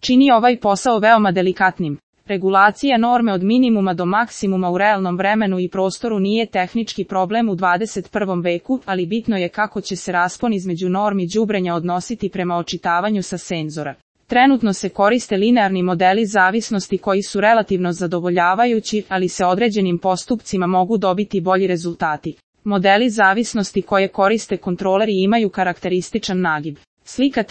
čini ovaj posao veoma delikatnim. Regulacija norme od minimuma do maksimuma u realnom vremenu i prostoru nije tehnički problem u 21. veku, ali bitno je kako će se raspon između normi đubrenja odnositi prema očitavanju sa senzora. Trenutno se koriste linearni modeli zavisnosti koji su relativno zadovoljavajući, ali se određenim postupcima mogu dobiti bolji rezultati. Modeli zavisnosti koje koriste kontroleri imaju karakterističan nagib. Slika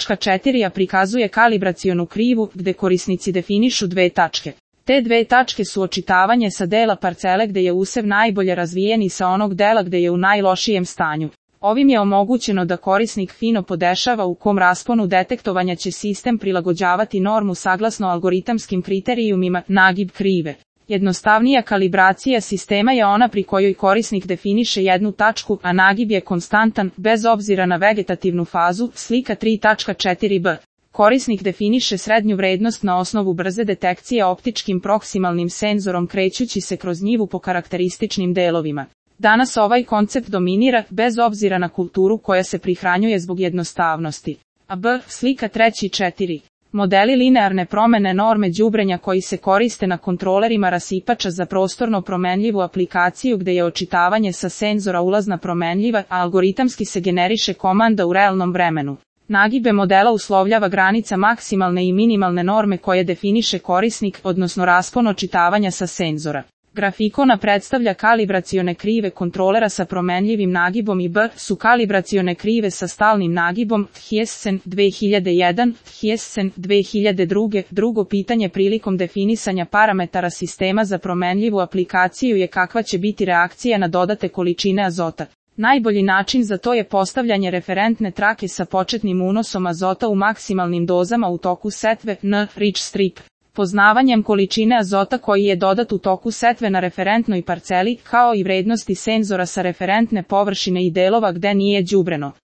3.4 prikazuje kalibracionu krivu, gde korisnici definišu dve tačke. Te dve tačke su očitavanje sa dela parcele gde je usev najbolje razvijen i sa onog dela gde je u najlošijem stanju. Ovim je omogućeno da korisnik fino podešava u kom rasponu detektovanja će sistem prilagođavati normu saglasno algoritamskim kriterijumima, nagib krive. Jednostavnija kalibracija sistema je ona pri kojoj korisnik definiše jednu tačku, a nagib je konstantan, bez obzira na vegetativnu fazu, slika 3.4b. Korisnik definiše srednju vrednost na osnovu brze detekcije optičkim proksimalnim senzorom krećući se kroz njivu po karakterističnim delovima. Danas ovaj koncept dominira, bez obzira na kulturu koja se prihranjuje zbog jednostavnosti. A b. Slika 3.4. Modeli linearne promene norme đubrenja koji se koriste na kontrolerima rasipača za prostorno promenljivu aplikaciju gde je očitavanje sa senzora ulazna promenljiva, a algoritamski se generiše komanda u realnom vremenu. Nagibe modela uslovljava granica maksimalne i minimalne norme koje definiše korisnik, odnosno raspon očitavanja sa senzora. Grafikona predstavlja kalibracione krive kontrolera sa promenljivim nagibom i b. su kalibracione krive sa stalnim nagibom, Hiessen 2001, Hiessen 2002. Drugo pitanje prilikom definisanja parametara sistema za promenljivu aplikaciju je kakva će biti reakcija na dodate količine azota. Najbolji način za to je postavljanje referentne trake sa početnim unosom azota u maksimalnim dozama u toku setve, Rich strip. Poznavanjem količine azota koji je dodat u toku setve na referentnoj parceli, kao i vrednosti senzora sa referentne površine i delova gde nije đubreno.